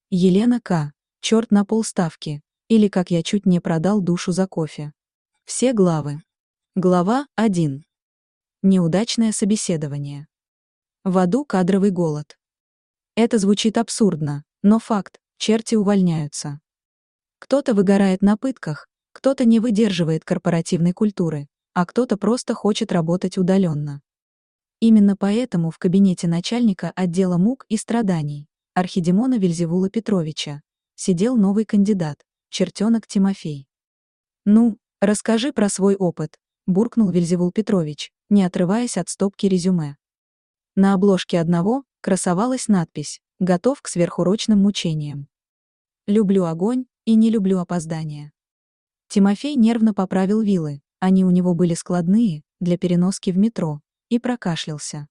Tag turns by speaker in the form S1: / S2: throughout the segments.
S1: Елена К. Черт на полставки. Или как я чуть не продал душу за кофе. Все главы. Глава 1. Неудачное собеседование. В аду кадровый голод. Это звучит абсурдно, но факт, черти увольняются. Кто-то выгорает на пытках, кто-то не выдерживает корпоративной культуры, а кто-то просто хочет работать удаленно. Именно поэтому в кабинете начальника отдела мук и страданий, Архидемона Вельзевула Петровича, сидел новый кандидат, чертенок Тимофей. «Ну, расскажи про свой опыт», — буркнул Вельзевул Петрович, не отрываясь от стопки резюме. На обложке одного красовалась надпись «Готов к сверхурочным мучениям». «Люблю огонь и не люблю опоздания». Тимофей нервно поправил вилы, они у него были складные, для переноски в метро, и прокашлялся.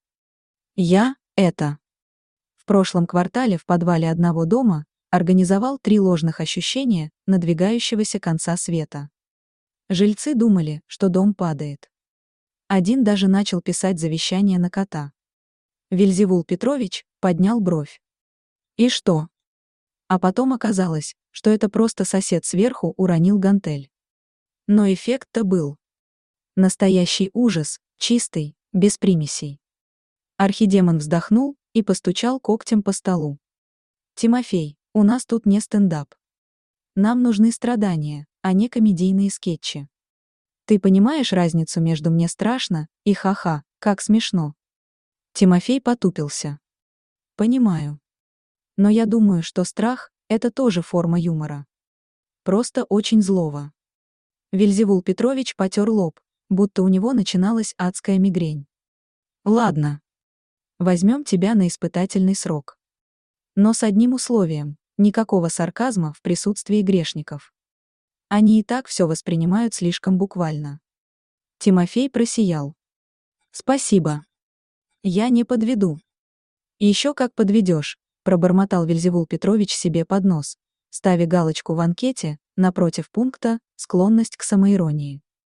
S1: В прошлом квартале в подвале одного дома организовал 3 ложных ощущения надвигающегося конца света. Жильцы думали, что дом падает. Один даже начал писать завещание на кота. Вельзевул Петрович поднял бровь. И что? А потом оказалось, что это просто сосед сверху уронил гантель. Но эффект-то был. Настоящий ужас, чистый, без примесей. Архидемон вздохнул и постучал когтем по столу. «Тимофей, у нас тут не стендап. Нам нужны страдания, а не комедийные скетчи. Ты понимаешь разницу между «мне страшно» и «ха-ха, как смешно»?» Тимофей потупился. «Понимаю. Но я думаю, что страх — это тоже форма юмора. Просто очень злого». Вельзевул Петрович потер лоб, будто у него начиналась адская мигрень. «Ладно. Возьмем тебя на испытательный срок. Но с одним условием — никакого сарказма в присутствии грешников. Они и так все воспринимают слишком буквально». Тимофей просиял. «Спасибо. Я не подведу». «Еще как подведешь», — пробормотал Вельзевул Петрович себе под нос, ставя галочку в анкете напротив пункта «Склонность к самоиронии».